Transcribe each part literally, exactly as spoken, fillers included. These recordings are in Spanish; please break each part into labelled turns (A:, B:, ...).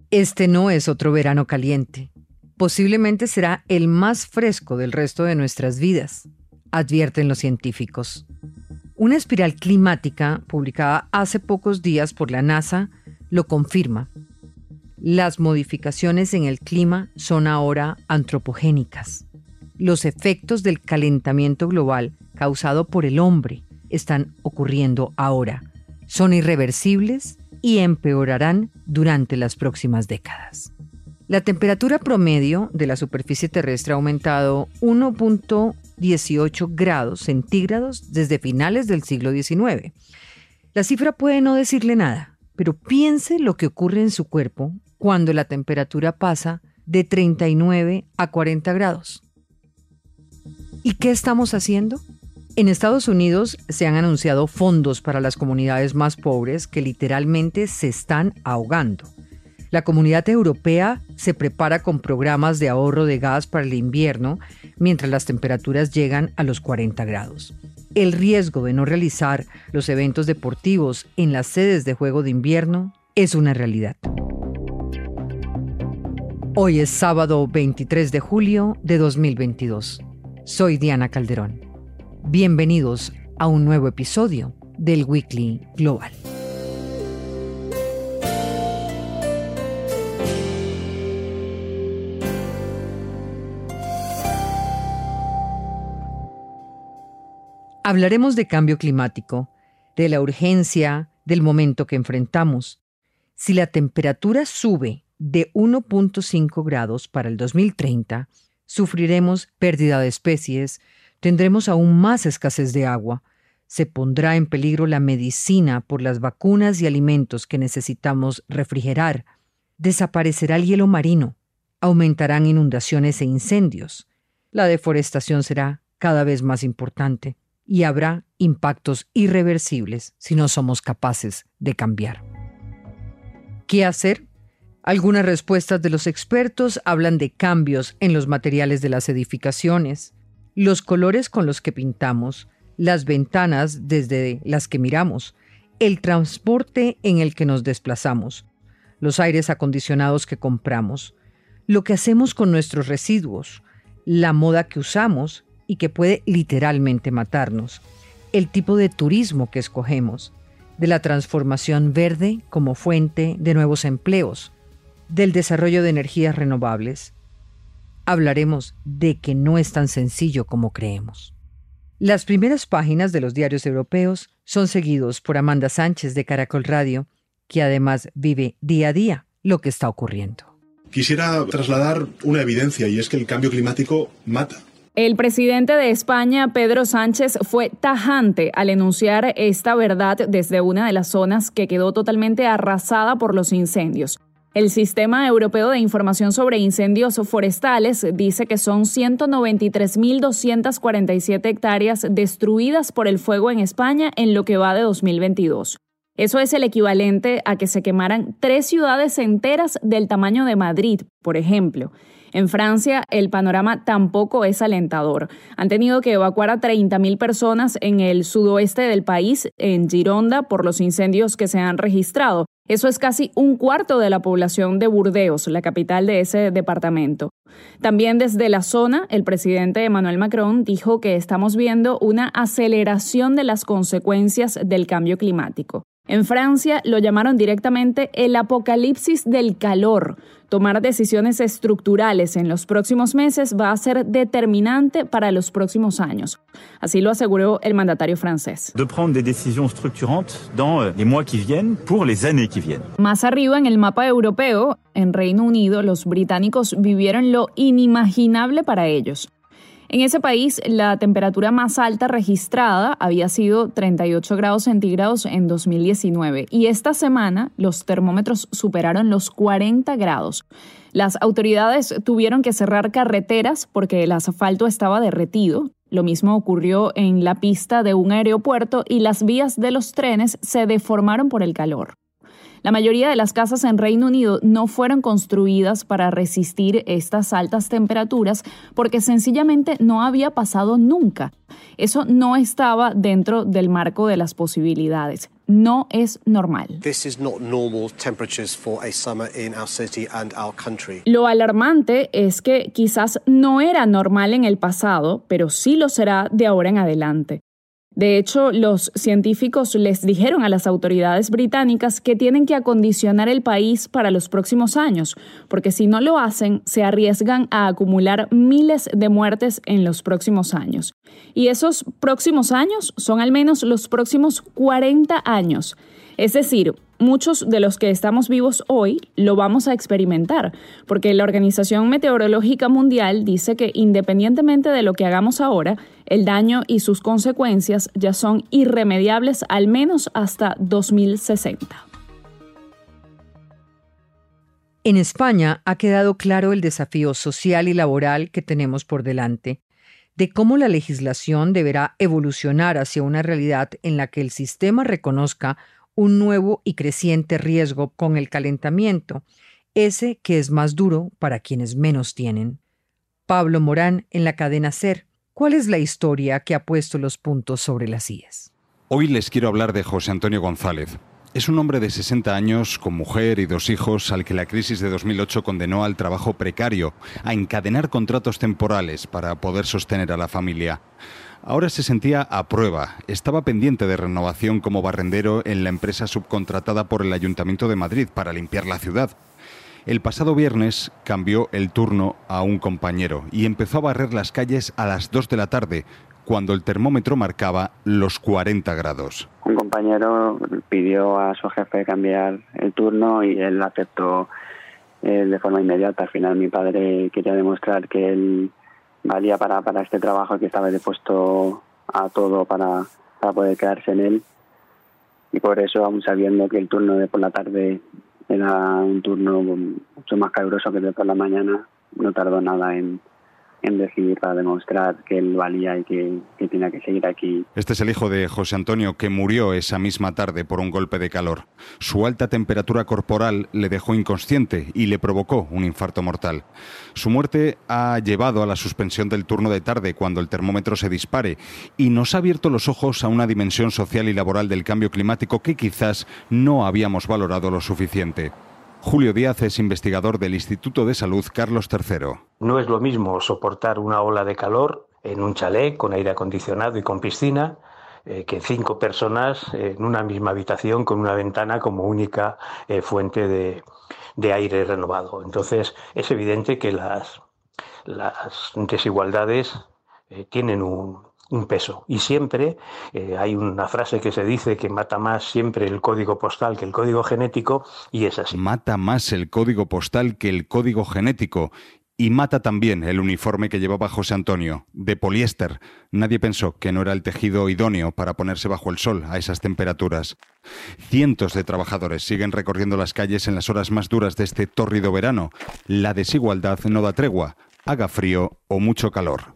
A: Este no es otro verano caliente. Posiblemente será el más fresco del resto de nuestras vidas, advierten los científicos. Una espiral climática publicada hace pocos días por la NASA lo confirma. Las modificaciones en el clima son ahora antropogénicas. Los efectos del calentamiento global causado por el hombre están ocurriendo ahora. Son irreversibles y empeorarán durante las próximas décadas. La temperatura promedio de la superficie terrestre ha aumentado uno punto dieciocho grados centígrados desde finales del siglo diecinueve. La cifra puede no decirle nada, pero piense lo que ocurre en su cuerpo cuando la temperatura pasa de treinta y nueve a cuarenta grados. ¿Y qué estamos haciendo? En Estados Unidos se han anunciado fondos para las comunidades más pobres que literalmente se están ahogando. La Comunidad Europea se prepara con programas de ahorro de gas para el invierno mientras las temperaturas llegan a los cuarenta grados. El riesgo de no realizar los eventos deportivos en las sedes de juego de invierno es una realidad. Hoy es sábado veintitrés de julio de dos mil veintidós. Soy Diana Calderón. Bienvenidos a un nuevo episodio del Weekly Global. Hablaremos de cambio climático, de la urgencia del momento que enfrentamos. Si la temperatura sube de uno punto cinco grados para el dos mil treinta, sufriremos pérdida de especies, tendremos aún más escasez de agua, se pondrá en peligro la medicina por las vacunas y alimentos que necesitamos refrigerar, desaparecerá el hielo marino, aumentarán inundaciones e incendios, la deforestación será cada vez más importante y habrá impactos irreversibles si no somos capaces de cambiar. ¿Qué hacer? Algunas respuestas de los expertos hablan de cambios en los materiales de las edificaciones, los colores con los que pintamos, las ventanas desde las que miramos, el transporte en el que nos desplazamos, los aires acondicionados que compramos, lo que hacemos con nuestros residuos, la moda que usamos y que puede literalmente matarnos, el tipo de turismo que escogemos, de la transformación verde como fuente de nuevos empleos, del desarrollo de energías renovables. Hablaremos de que no es tan sencillo como creemos. Las primeras páginas de los diarios europeos son seguidos por Amanda Sánchez de Caracol Radio, que además vive día a día lo que está ocurriendo.
B: Quisiera trasladar una evidencia y es que el cambio climático mata.
C: El presidente de España, Pedro Sánchez, fue tajante al enunciar esta verdad desde una de las zonas que quedó totalmente arrasada por los incendios. El Sistema Europeo de Información sobre Incendios Forestales dice que son ciento noventa y tres mil doscientas cuarenta y siete hectáreas destruidas por el fuego en España en lo que va de dos mil veintidós. Eso es el equivalente a que se quemaran tres ciudades enteras del tamaño de Madrid, por ejemplo. En Francia, el panorama tampoco es alentador. Han tenido que evacuar a treinta mil personas en el sudoeste del país, en Gironda, por los incendios que se han registrado. Eso es casi un cuarto de la población de Burdeos, la capital de ese departamento. También desde la zona, el presidente Emmanuel Macron dijo que estamos viendo una aceleración de las consecuencias del cambio climático. En Francia lo llamaron directamente el apocalipsis del calor. Tomar decisiones estructurales en los próximos meses va a ser determinante para los próximos años. Así lo aseguró el mandatario francés.
D: De prendre des décisions structurantes dans les mois qui viennent pour les années qui viennent.
C: Más arriba en el mapa europeo, en Reino Unido, los británicos vivieron lo inimaginable para ellos. En ese país, la temperatura más alta registrada había sido treinta y ocho grados centígrados en dos mil diecinueve y esta semana los termómetros superaron los cuarenta grados. Las autoridades tuvieron que cerrar carreteras porque el asfalto estaba derretido. Lo mismo ocurrió en la pista de un aeropuerto y las vías de los trenes se deformaron por el calor. La mayoría de las casas en Reino Unido no fueron construidas para resistir estas altas temperaturas porque sencillamente no había pasado nunca. Eso no estaba dentro del marco de las posibilidades. no es normal.
E: This is not normal temperatures for a summer in our city and our country.
C: Lo alarmante es que quizás no era normal en el pasado, pero sí lo será de ahora en adelante. De hecho, los científicos les dijeron a las autoridades británicas que tienen que acondicionar el país para los próximos años, porque si no lo hacen, se arriesgan a acumular miles de muertes en los próximos años. Y esos próximos años son al menos los próximos cuarenta años. Es decir, muchos de los que estamos vivos hoy lo vamos a experimentar, porque la Organización Meteorológica Mundial dice que independientemente de lo que hagamos ahora, el daño y sus consecuencias ya son irremediables al menos hasta dos mil sesenta.
A: En España ha quedado claro el desafío social y laboral que tenemos por delante, de cómo la legislación deberá evolucionar hacia una realidad en la que el sistema reconozca un nuevo y creciente riesgo con el calentamiento, ese que es más duro para quienes menos tienen. Pablo Morán, en la cadena SER, ¿cuál es la historia que ha puesto los puntos sobre las íes?
F: Hoy les quiero hablar de José Antonio González. Es un hombre de sesenta años, con mujer y dos hijos, al que la crisis de dos mil ocho condenó al trabajo precario, a encadenar contratos temporales para poder sostener a la familia. Ahora se sentía a prueba, estaba pendiente de renovación como barrendero en la empresa subcontratada por el Ayuntamiento de Madrid para limpiar la ciudad. El pasado viernes cambió el turno a un compañero y empezó a barrer las calles a las dos de la tarde, cuando el termómetro marcaba los cuarenta grados.
G: Un compañero pidió a su jefe cambiar el turno y él aceptó eh, de forma inmediata. Al final mi padre quería demostrar que él valía para, para este trabajo y que estaba dispuesto a todo para, para poder quedarse en él. Y por eso, aún sabiendo que el turno de por la tarde era un turno mucho más caluroso que el de por la mañana, no tardó nada en, en decidir para demostrar que él valía y que, que tenía que seguir aquí.
F: Este es el hijo de José Antonio, que murió esa misma tarde por un golpe de calor. Su alta temperatura corporal le dejó inconsciente y le provocó un infarto mortal. Su muerte ha llevado a la suspensión del turno de tarde cuando el termómetro se dispare y nos ha abierto los ojos a una dimensión social y laboral del cambio climático que quizás no habíamos valorado lo suficiente. Julio Díaz es investigador del Instituto de Salud Carlos tercero.
H: No es lo mismo soportar una ola de calor en un chalet con aire acondicionado y con piscina eh, que cinco personas en una misma habitación con una ventana como única eh, fuente de, de aire renovado. Entonces es evidente que las, las desigualdades eh, tienen un... un peso. Y siempre eh, hay una frase que se dice que mata más siempre el código postal que el código genético, y es así.
F: Mata más el código postal que el código genético. Y mata también el uniforme que llevaba José Antonio, de poliéster. Nadie pensó que no era el tejido idóneo para ponerse bajo el sol a esas temperaturas. Cientos de trabajadores siguen recorriendo las calles en las horas más duras de este tórrido verano. La desigualdad no da tregua, haga frío o mucho calor.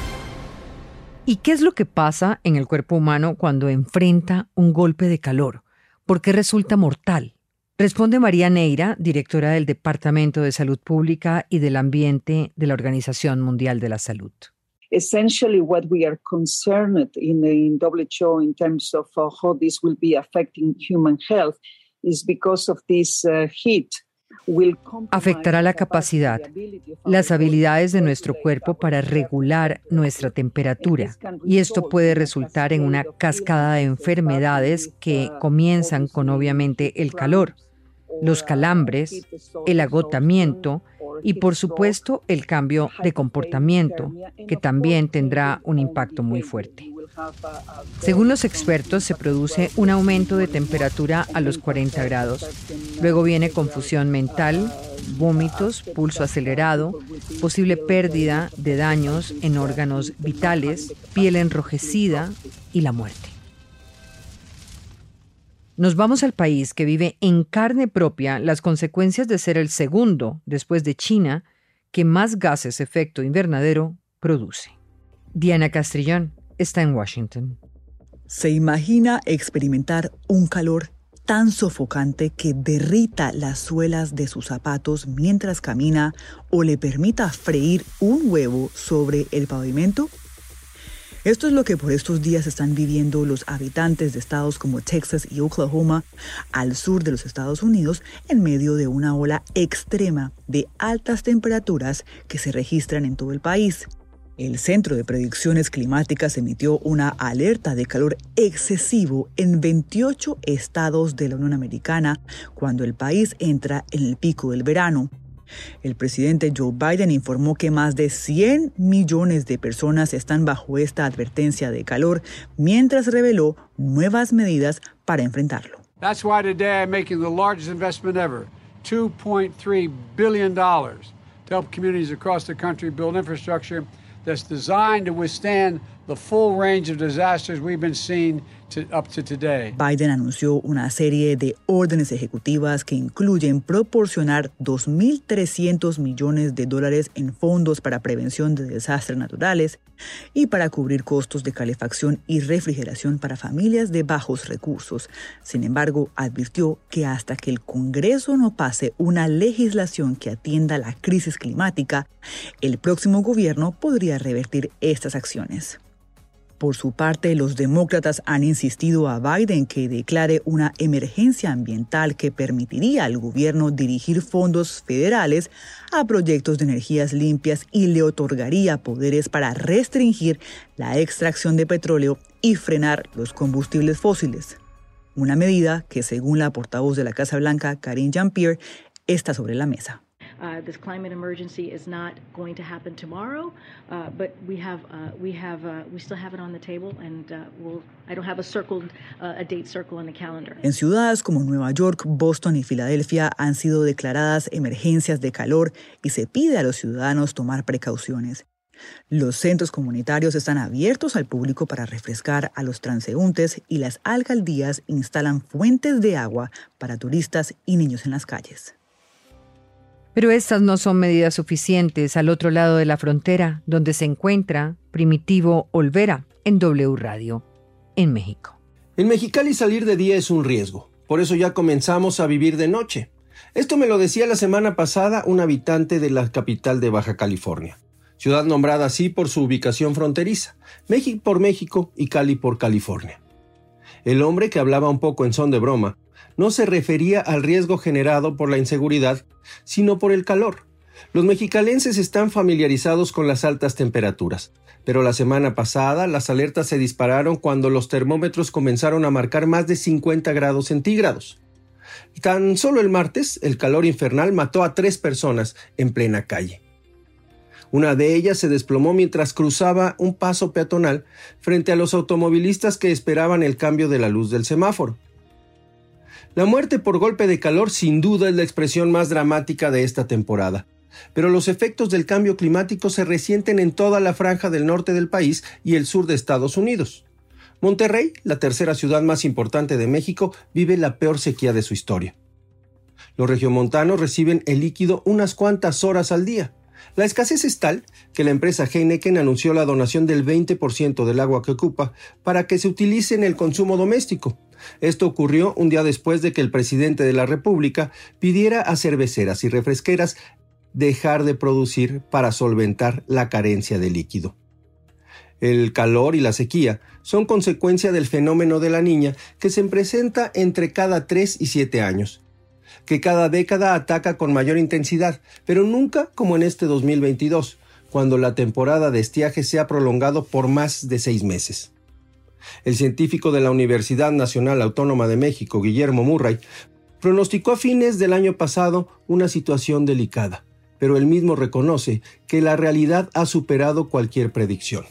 A: ¿Y qué es lo que pasa en el cuerpo humano cuando enfrenta un golpe de calor? ¿Por qué resulta mortal? Responde María Neira, directora del Departamento de Salud Pública y del Ambiente de la Organización Mundial de la Salud.
I: Essentially, what we are concerned in the W H O in terms of uh, how this will be affecting human health is because of this uh, heat.
A: Afectará la capacidad, las habilidades de nuestro cuerpo para regular nuestra temperatura, y esto puede resultar en una cascada de enfermedades que comienzan con obviamente el calor, los calambres, el agotamiento y por supuesto el cambio de comportamiento, que también tendrá un impacto muy fuerte. Según los expertos, se produce un aumento de temperatura a los cuarenta grados. Luego viene confusión mental, vómitos, pulso acelerado, posible pérdida de daños en órganos vitales, piel enrojecida y la muerte. Nos vamos al país que vive en carne propia las consecuencias de ser el segundo, después de China, que más gases efecto invernadero produce. Diana Castrillón está en Washington.
J: ¿Se imagina experimentar un calor tan sofocante que derrita las suelas de sus zapatos mientras camina o le permita freír un huevo sobre el pavimento? Esto es lo que por estos días están viviendo los habitantes de estados como Texas y Oklahoma, al sur de los Estados Unidos, en medio de una ola extrema de altas temperaturas que se registran en todo el país. El Centro de Predicciones Climáticas emitió una alerta de calor excesivo en veintiocho estados de la Unión Americana cuando el país entra en el pico del verano. El presidente Joe Biden informó que más de cien millones de personas están bajo esta advertencia de calor, mientras reveló nuevas medidas para enfrentarlo.
K: That's why today I'm making the largest investment ever, two point three billion dollars, to help communities across the country build infrastructure that's designed to withstand the full range of disasters we've been seeing to, up to today.
J: Biden anunció una serie de órdenes ejecutivas que incluyen proporcionar dos mil trescientos millones de dólares en fondos para prevención de desastres naturales y para cubrir costos de calefacción y refrigeración para familias de bajos recursos. Sin embargo, advirtió que hasta que el Congreso no pase una legislación que atienda la crisis climática, el próximo gobierno podría revertir estas acciones. Por su parte, los demócratas han insistido a Biden que declare una emergencia ambiental que permitiría al gobierno dirigir fondos federales a proyectos de energías limpias y le otorgaría poderes para restringir la extracción de petróleo y frenar los combustibles fósiles. Una medida que, según la portavoz de la Casa Blanca, Karine Jean-Pierre, está sobre la mesa.
L: Uh, this climate emergency is not going to happen tomorrow, uh, but we have uh, we have uh, we still have it on the table, and uh, we'll. I don't have a circled uh, a date circle on the calendar.
J: En ciudades como Nueva York, Boston y Filadelfia han sido declaradas emergencias de calor y se pide a los ciudadanos tomar precauciones. Los centros comunitarios están abiertos al público para refrescar a los transeúntes y las alcaldías instalan fuentes de agua para turistas y niños en las calles.
A: Pero estas no son medidas suficientes al otro lado de la frontera, donde se encuentra Primitivo Olvera en W Radio, en México.
M: En Mexicali salir de día es un riesgo, por eso ya comenzamos a vivir de noche. Esto me lo decía la semana pasada un habitante de la capital de Baja California, ciudad nombrada así por su ubicación fronteriza, México por México y Cali por California. El hombre, que hablaba un poco en son de broma, no se refería al riesgo generado por la inseguridad, sino por el calor. Los mexicalenses están familiarizados con las altas temperaturas, pero la semana pasada las alertas se dispararon cuando los termómetros comenzaron a marcar más de cincuenta grados centígrados. Tan solo el martes, el calor infernal mató a tres personas en plena calle. Una de ellas se desplomó mientras cruzaba un paso peatonal frente a los automovilistas que esperaban el cambio de la luz del semáforo. La muerte por golpe de calor sin duda es la expresión más dramática de esta temporada, pero los efectos del cambio climático se resienten en toda la franja del norte del país y el sur de Estados Unidos. Monterrey, la tercera ciudad más importante de México, vive la peor sequía de su historia. Los regiomontanos reciben el líquido unas cuantas horas al día. La escasez es tal que la empresa Heineken anunció la donación del veinte por ciento del agua que ocupa para que se utilice en el consumo doméstico. Esto ocurrió un día después de que el presidente de la República pidiera a cerveceras y refresqueras dejar de producir para solventar la carencia de líquido. El calor y la sequía son consecuencia del fenómeno de la Niña, que se presenta entre cada tres y siete años, que cada década ataca con mayor intensidad, pero nunca como en este dos mil veintidós, cuando la temporada de estiaje se ha prolongado por más de seis meses. El científico de la Universidad Nacional Autónoma de México, Guillermo Murray, pronosticó a fines del año pasado una situación delicada, pero él mismo reconoce que la realidad ha superado cualquier predicción.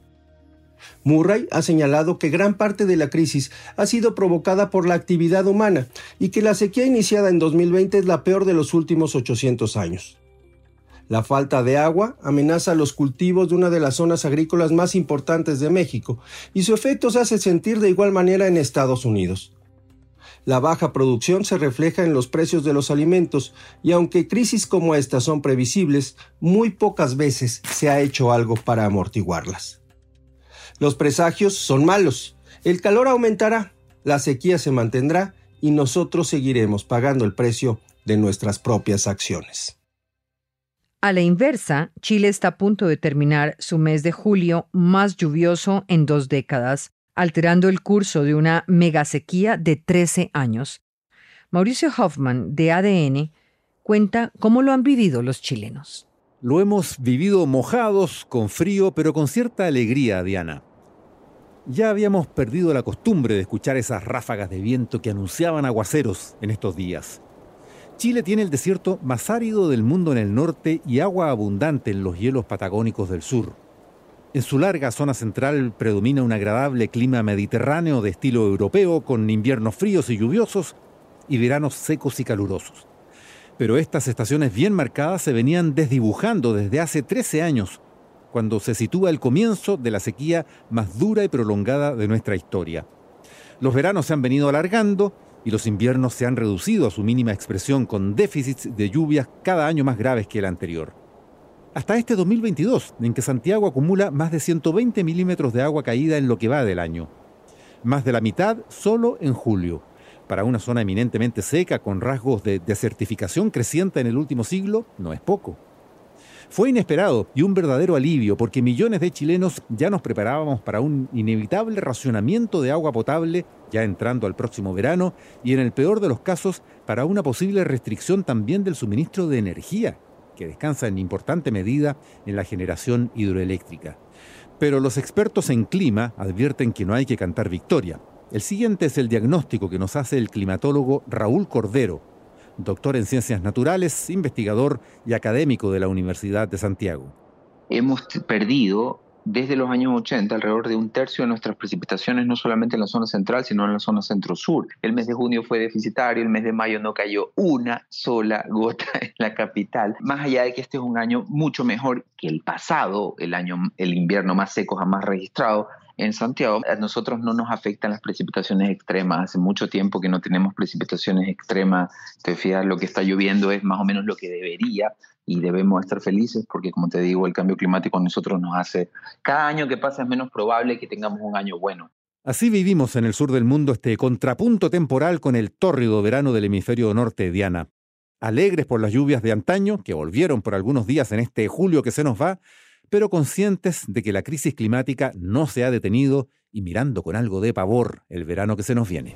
M: Murray ha señalado que gran parte de la crisis ha sido provocada por la actividad humana y que la sequía iniciada en dos mil veinte es la peor de los últimos ochocientos años. La falta de agua amenaza los cultivos de una de las zonas agrícolas más importantes de México y su efecto se hace sentir de igual manera en Estados Unidos. La baja producción se refleja en los precios de los alimentos y aunque crisis como esta son previsibles, muy pocas veces se ha hecho algo para amortiguarlas. Los presagios son malos. El calor aumentará, la sequía se mantendrá y nosotros seguiremos pagando el precio de nuestras propias acciones.
A: A la inversa, Chile está a punto de terminar su mes de julio más lluvioso en dos décadas, alterando el curso de una megasequía de trece años. Mauricio Hoffman, de A D N, cuenta cómo lo han vivido los chilenos.
N: Lo hemos vivido mojados, con frío, pero con cierta alegría, Diana. Ya habíamos perdido la costumbre de escuchar esas ráfagas de viento que anunciaban aguaceros en estos días. Chile tiene el desierto más árido del mundo en el norte y agua abundante en los hielos patagónicos del sur. En su larga zona central predomina un agradable clima mediterráneo de estilo europeo, con inviernos fríos y lluviosos y veranos secos y calurosos. Pero estas estaciones bien marcadas se venían desdibujando desde hace trece años, cuando se sitúa el comienzo de la sequía más dura y prolongada de nuestra historia. Los veranos se han venido alargando y los inviernos se han reducido a su mínima expresión, con déficits de lluvias cada año más graves que el anterior. Hasta este dos mil veintidós, en que Santiago acumula más de ciento veinte milímetros de agua caída en lo que va del año. Más de la mitad solo en julio. Para una zona eminentemente seca, con rasgos de desertificación creciente en el último siglo, no es poco. Fue inesperado y un verdadero alivio, porque millones de chilenos ya nos preparábamos para un inevitable racionamiento de agua potable ya entrando al próximo verano, y en el peor de los casos para una posible restricción también del suministro de energía, que descansa en importante medida en la generación hidroeléctrica. Pero los expertos en clima advierten que no hay que cantar victoria. El siguiente es el diagnóstico que nos hace el climatólogo Raúl Cordero, doctor en Ciencias Naturales, investigador y académico de la Universidad de Santiago.
O: Hemos perdido desde los años ochenta alrededor de un tercio de nuestras precipitaciones, no solamente en la zona central, sino en la zona centro-sur. El mes de junio fue deficitario, el mes de mayo no cayó una sola gota en la capital. Más allá de que este es un año mucho mejor que el pasado, el año, el invierno más seco jamás registrado en Santiago, a nosotros no nos afectan las precipitaciones extremas. Hace mucho tiempo que no tenemos precipitaciones extremas. Te fijas, lo que está lloviendo es más o menos lo que debería, y debemos estar felices porque, como te digo, el cambio climático a nosotros nos hace, cada año que pasa es menos probable que tengamos un año bueno.
N: Así vivimos en el sur del mundo este contrapunto temporal con el tórrido verano del hemisferio norte, Diana. Alegres por las lluvias de antaño, que volvieron por algunos días en este julio que se nos va, pero conscientes de que la crisis climática no se ha detenido y mirando con algo de pavor el verano que se nos viene.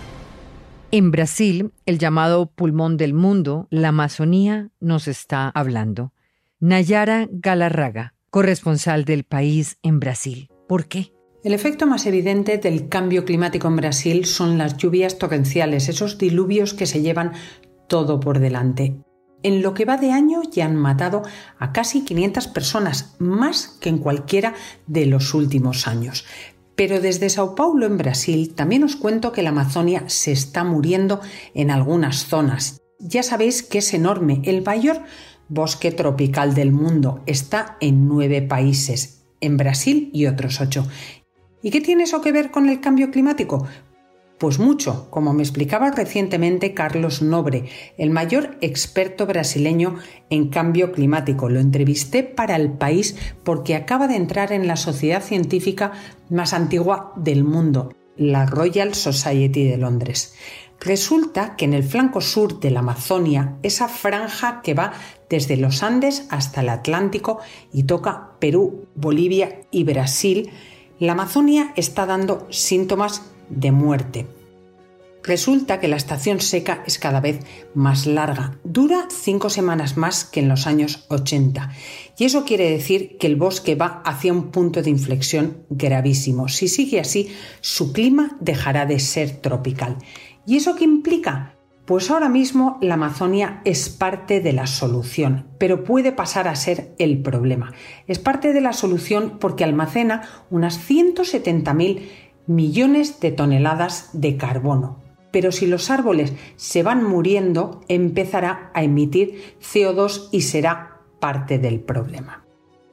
A: En Brasil, el llamado pulmón del mundo, la Amazonía, nos está hablando. Nayara Galarraga, corresponsal del País en Brasil. ¿Por qué?
P: El efecto más evidente del cambio climático en Brasil son las lluvias torrenciales, esos diluvios que se llevan todo por delante. En lo que va de año ya han matado a casi quinientas personas, más que en cualquiera de los últimos años. Pero desde Sao Paulo, en Brasil, también os cuento que la Amazonia se está muriendo en algunas zonas. Ya sabéis que es enorme, el mayor bosque tropical del mundo. Está en nueve países, en Brasil y otros ocho. ¿Y qué tiene eso que ver con el cambio climático? Pues mucho, como me explicaba recientemente Carlos Nobre, el mayor experto brasileño en cambio climático. Lo entrevisté para El País porque acaba de entrar en la sociedad científica más antigua del mundo, la Royal Society de Londres. Resulta que en el flanco sur de la Amazonia, esa franja que va desde los Andes hasta el Atlántico y toca Perú, Bolivia y Brasil, la Amazonia está dando síntomas de muerte. Resulta que la estación seca es cada vez más larga, dura cinco semanas más que en los años ochenta, y eso quiere decir que el bosque va hacia un punto de inflexión gravísimo. Si sigue así, su clima dejará de ser tropical. ¿Y eso qué implica? Pues ahora mismo la Amazonia es parte de la solución, pero puede pasar a ser el problema. Es parte de la solución porque almacena unas ciento setenta mil millones de toneladas de carbono. Pero si los árboles se van muriendo, empezará a emitir C O dos y será parte del problema.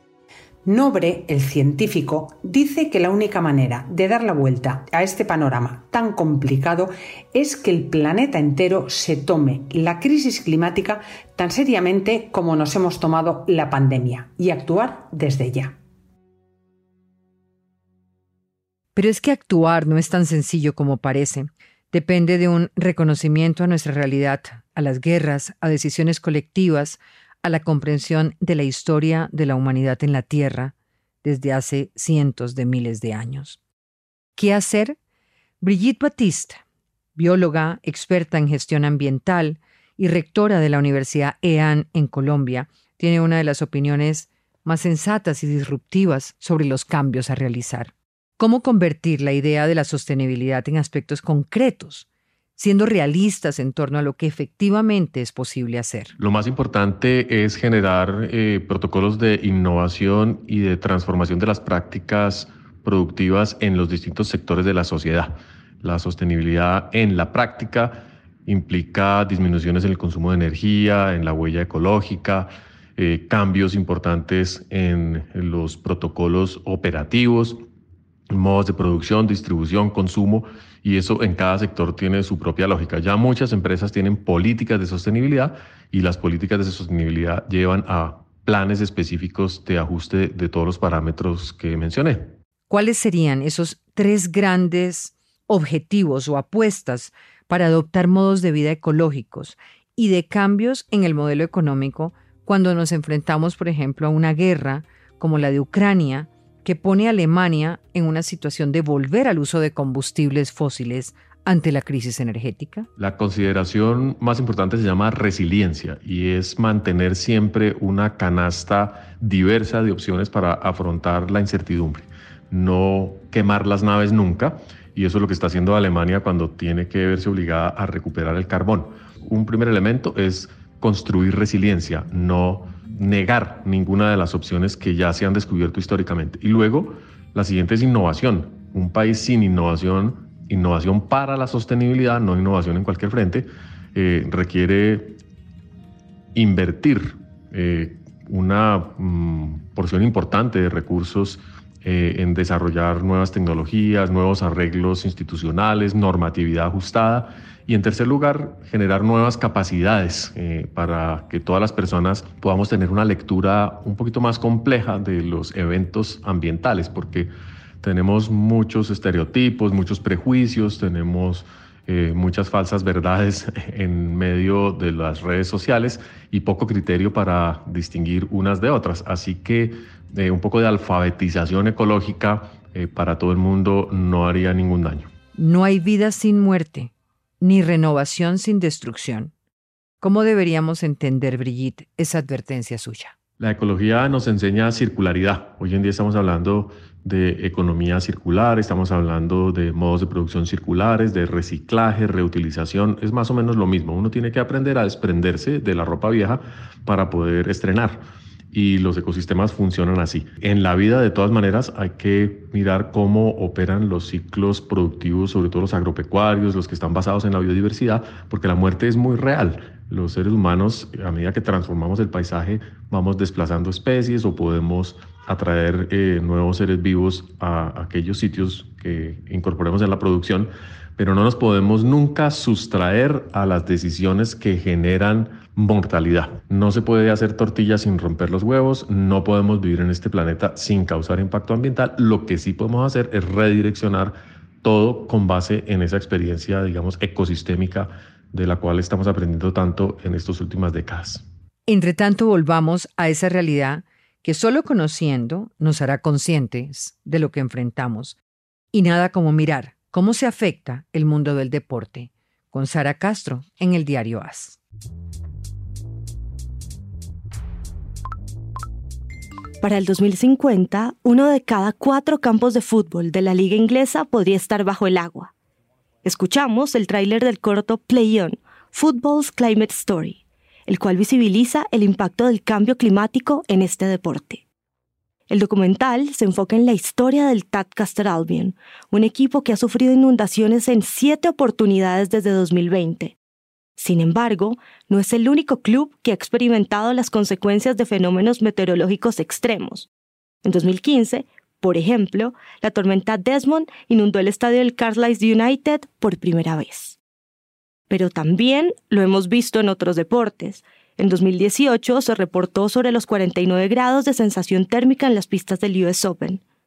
P: Nobre, el científico, dice que la única manera de dar la vuelta a este panorama tan complicado es que el planeta entero se tome la crisis climática tan seriamente como nos hemos tomado la pandemia y actuar desde ya.
A: Pero es que actuar no es tan sencillo como parece. Depende de un reconocimiento a nuestra realidad, a las guerras, a decisiones colectivas, a la comprensión de la historia de la humanidad en la Tierra desde hace cientos de miles de años. ¿Qué hacer? Brigitte Baptiste, bióloga, experta en gestión ambiental y rectora de la Universidad E A N en Colombia, tiene una de las opiniones más sensatas y disruptivas sobre los cambios a realizar. ¿Cómo convertir la idea de la sostenibilidad en aspectos concretos, siendo realistas en torno a lo que efectivamente es posible hacer?
Q: Lo más importante es generar eh, protocolos de innovación y de transformación de las prácticas productivas en los distintos sectores de la sociedad. La sostenibilidad en la práctica implica disminuciones en el consumo de energía, en la huella ecológica, eh, cambios importantes en los protocolos operativos, modos de producción, distribución, consumo, y eso en cada sector tiene su propia lógica. Ya muchas empresas tienen políticas de sostenibilidad y las políticas de sostenibilidad llevan a planes específicos de ajuste de todos los parámetros que mencioné.
A: ¿Cuáles serían esos tres grandes objetivos o apuestas para adoptar modos de vida ecológicos y de cambios en el modelo económico cuando nos enfrentamos, por ejemplo, a una guerra como la de Ucrania, que pone a Alemania en una situación de volver al uso de combustibles fósiles ante la crisis energética?
Q: La consideración más importante se llama resiliencia y es mantener siempre una canasta diversa de opciones para afrontar la incertidumbre. No quemar las naves nunca, y eso es lo que está haciendo Alemania cuando tiene que verse obligada a recuperar el carbón. Un primer elemento es construir resiliencia, no negar ninguna de las opciones que ya se han descubierto históricamente. Y luego, la siguiente es innovación. Un país sin innovación, innovación para la sostenibilidad, no innovación en cualquier frente, eh, requiere invertir eh, una mm, porción importante de recursos eh, en desarrollar nuevas tecnologías, nuevos arreglos institucionales, normatividad ajustada. Y en tercer lugar, generar nuevas capacidades eh, para que todas las personas podamos tener una lectura un poquito más compleja de los eventos ambientales, porque tenemos muchos estereotipos, muchos prejuicios, tenemos eh, muchas falsas verdades en medio de las redes sociales y poco criterio para distinguir unas de otras. Así que eh, un poco de alfabetización ecológica eh, para todo el mundo no haría ningún daño.
A: No hay vida sin muerte, ni renovación sin destrucción. ¿Cómo deberíamos entender, Brigitte, esa advertencia suya?
Q: La ecología nos enseña circularidad. Hoy en día estamos hablando de economía circular, estamos hablando de modos de producción circulares, de reciclaje, reutilización. Es más o menos lo mismo. Uno tiene que aprender a desprenderse de la ropa vieja para poder estrenar. Y los ecosistemas funcionan así. En la vida, de todas maneras, hay que mirar cómo operan los ciclos productivos, sobre todo los agropecuarios, los que están basados en la biodiversidad, porque la muerte es muy real. Los seres humanos, a medida que transformamos el paisaje, vamos desplazando especies o podemos atraer eh, nuevos seres vivos a aquellos sitios que incorporemos en la producción, pero no nos podemos nunca sustraer a las decisiones que generan mortalidad. No se puede hacer tortillas sin romper los huevos, no podemos vivir en este planeta sin causar impacto ambiental. Lo que sí podemos hacer es redireccionar todo con base en esa experiencia, digamos, ecosistémica de la cual estamos aprendiendo tanto en estas últimas décadas.
A: Entre tanto, volvamos a esa realidad que solo conociendo nos hará conscientes de lo que enfrentamos. Y nada como mirar cómo se afecta el mundo del deporte. Con Sara Castro en el diario AS.
R: Para el dos mil cincuenta, uno de cada cuatro campos de fútbol de la liga inglesa podría estar bajo el agua. Escuchamos el tráiler del corto Play On, Football's Climate Story, el cual visibiliza el impacto del cambio climático en este deporte. El documental se enfoca en la historia del Tadcaster Albion, un equipo que ha sufrido inundaciones en siete oportunidades desde dos mil veinte. Sin embargo, no es el único club que ha experimentado las consecuencias de fenómenos meteorológicos extremos. En dos mil quince, por ejemplo, la tormenta Desmond inundó el estadio del Carlisle United por primera vez. Pero también lo hemos visto en otros deportes. En dos mil dieciocho se reportó sobre los cuarenta y nueve grados de sensación térmica en las pistas del U S Open.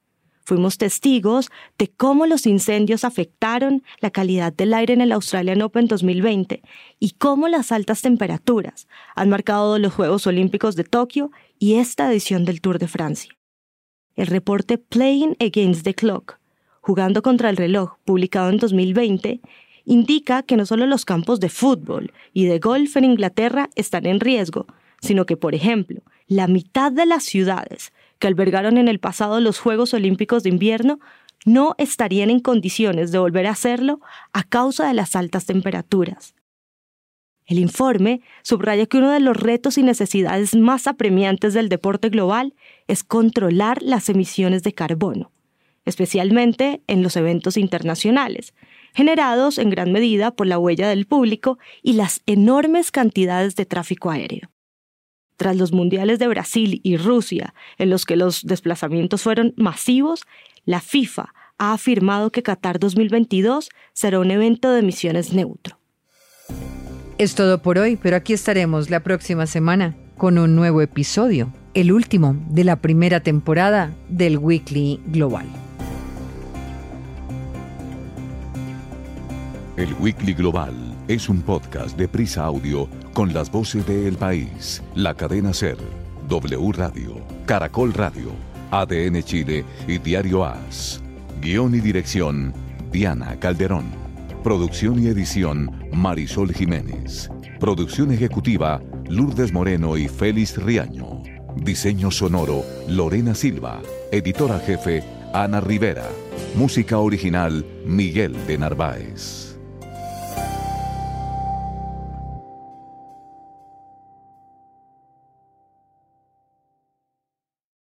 R: Fuimos testigos de cómo los incendios afectaron la calidad del aire en el Australian Open dos mil veinte y cómo las altas temperaturas han marcado los Juegos Olímpicos de Tokio y esta edición del Tour de Francia. El reporte Playing Against the Clock, jugando contra el reloj, publicado en dos mil veinte, indica que no solo los campos de fútbol y de golf en Inglaterra están en riesgo, sino que, por ejemplo, la mitad de las ciudades que albergaron en el pasado los Juegos Olímpicos de Invierno no estarían en condiciones de volver a hacerlo a causa de las altas temperaturas. El informe subraya que uno de los retos y necesidades más apremiantes del deporte global es controlar las emisiones de carbono, especialmente en los eventos internacionales, generados en gran medida por la huella del público y las enormes cantidades de tráfico aéreo. Tras los mundiales de Brasil y Rusia, en los que los desplazamientos fueron masivos, la FIFA ha afirmado que Qatar dos mil veintidós será un evento de emisiones neutro.
A: Es todo por hoy, pero aquí estaremos la próxima semana con un nuevo episodio, el último de la primera temporada del Weekly Global.
S: El Weekly Global es un podcast de Prisa Audio con las voces de El País, La Cadena SER, W Radio, Caracol Radio, A D N Chile y Diario AS. Guión y dirección, Diana Calderón. Producción y edición, Marisol Jiménez. Producción ejecutiva, Lourdes Moreno y Félix Riaño. Diseño sonoro, Lorena Silva. Editora jefe, Ana Rivera. Música original, Miguel de Narváez.